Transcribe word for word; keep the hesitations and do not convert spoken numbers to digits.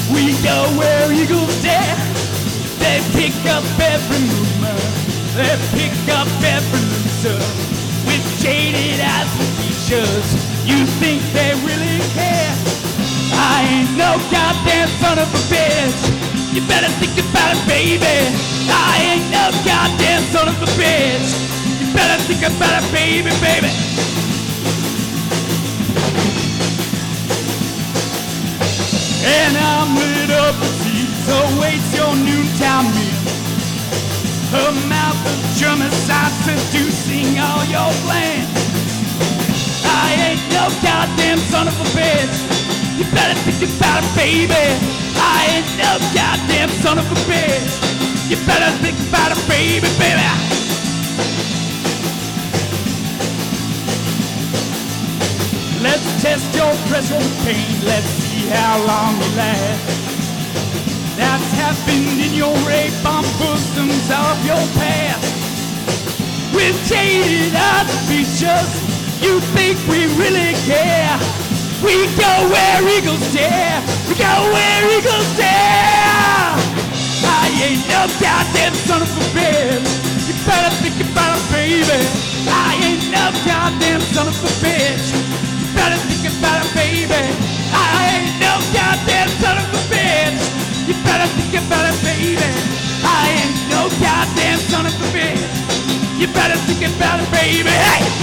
We go where eagles dare. They pick up every movement. They pick up every loser. With jaded eyes for teachers, you think they really care? I ain't no goddamn son of a bitch. You better think about it, baby. I ain't no goddamn son of a bitch. You better think about it, baby, baby. And I'm lit up with seeds, awaits your noontime meal. Her mouth of germicide seducing all your plans. I ain't no goddamn son of a bitch. You better think about it, baby. I ain't no goddamn son of a bitch. You better think about it, baby, baby. Let's test your threshold of pain. Let's see how long you last. That's happened in your rape on bosoms of your past. With jaded eyes and features, you think we really care? We go where eagles dare. We go where eagles dare. I ain't no goddamn son of a bitch. You better think about it, baby. I ain't no goddamn son of a bitch. You better think about it, baby. I ain't no goddamn son of a bitch. You better think about it, baby. I ain't no goddamn son of a bitch. You better think about it, baby. Hey!